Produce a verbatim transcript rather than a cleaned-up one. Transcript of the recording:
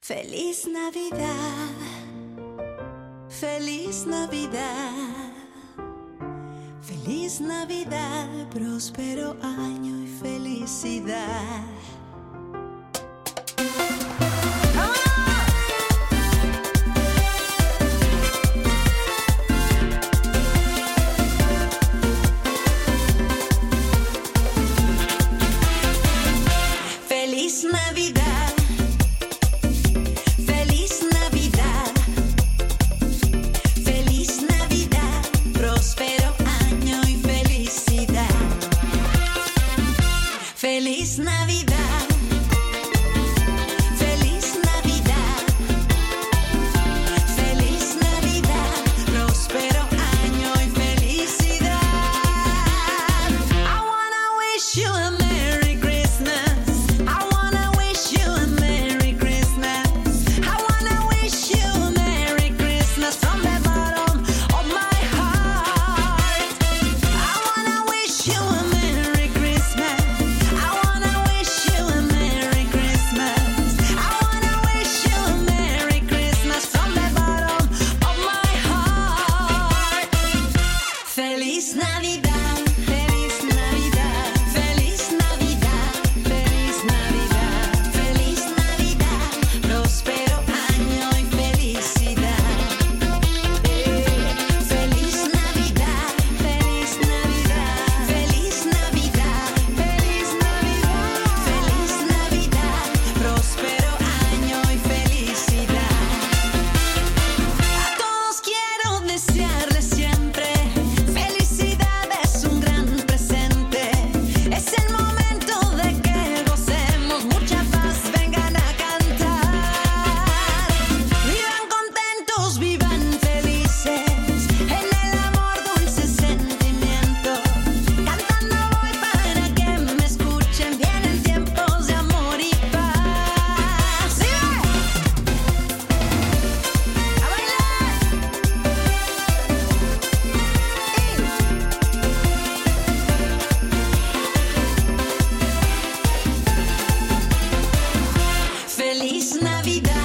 Feliz Navidad, feliz Navidad, feliz Navidad, próspero año y felicidad. Feliz Navidad, feliz Navidad, feliz Navidad, próspero año y felicidad. Feliz Navidad, feliz Navidad, feliz Navidad, próspero año y felicidad. I wanna wish you a Merry Christmas. I wanna wish you a Merry Christmas. I wanna wish you a Merry Christmas from the bottom of my heart. I wanna wish you a Merry Christmas. I wanna wish you a Merry Christmas. I wanna wish you a Merry Christmas from the bottom of my heart. Feliz Navidad, feliz Navidad, feliz Navidad, feliz Navidad, feliz Navidad, próspero año y felicidad. Eh, Feliz Navidad, feliz Navidad, feliz Navidad, feliz Navidad, feliz Navidad, próspero año y felicidad. A todos quiero desearles siempre felicidad, es un gran presente. Es el momento de que gocemos, mucha paz, vengan a cantar. Vivan contentos, vivan felices, en el amor dulce sentimiento. Cantando voy para que me escuchen, vienen tiempos de amor y paz. ¡Sí! ¡A bailar! Feliz Navidad.